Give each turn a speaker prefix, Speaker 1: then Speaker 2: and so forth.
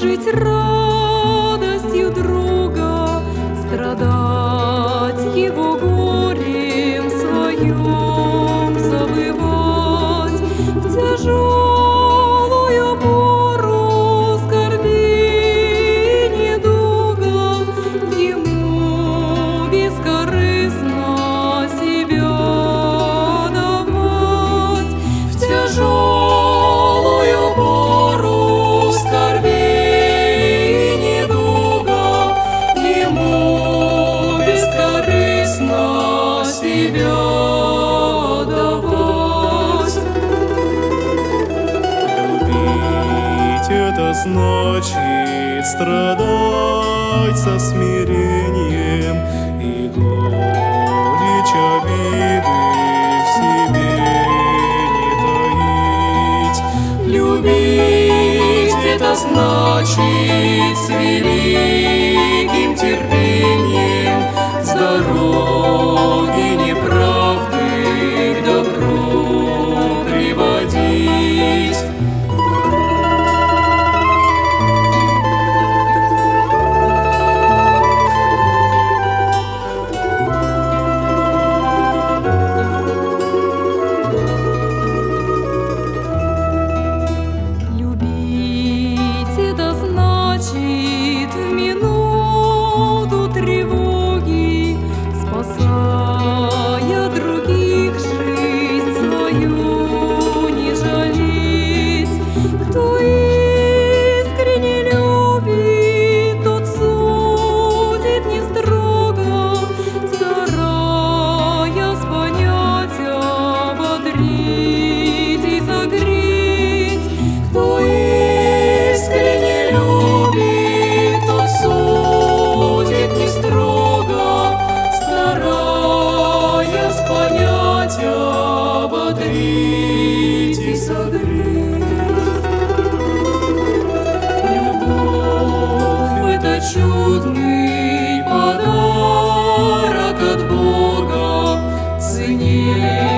Speaker 1: жить радостью друга, страдать его горем своем, забывать в тяжелую пору скорби и недуга, ему бескорыстно себя давать в тяжелую пору скорби и недуга, ему бескорыстно себя давать.
Speaker 2: Любить — это значит страдать со смирением и горечь обиды в себе не таить.
Speaker 1: Любить — это значит с великим терпением с дороги неправды к добру приводить. Любить — это значит в минуту тревоги, спасая других, жизнь свою не жалеть. Кто искренне любит, тот судит не строго, стараясь понять, ободрить и согреть. Кто искренне любит, тот судит не строго, стараясь понять, ободрить и согреть. Любовь — это чудный подарок от Бога, ценнее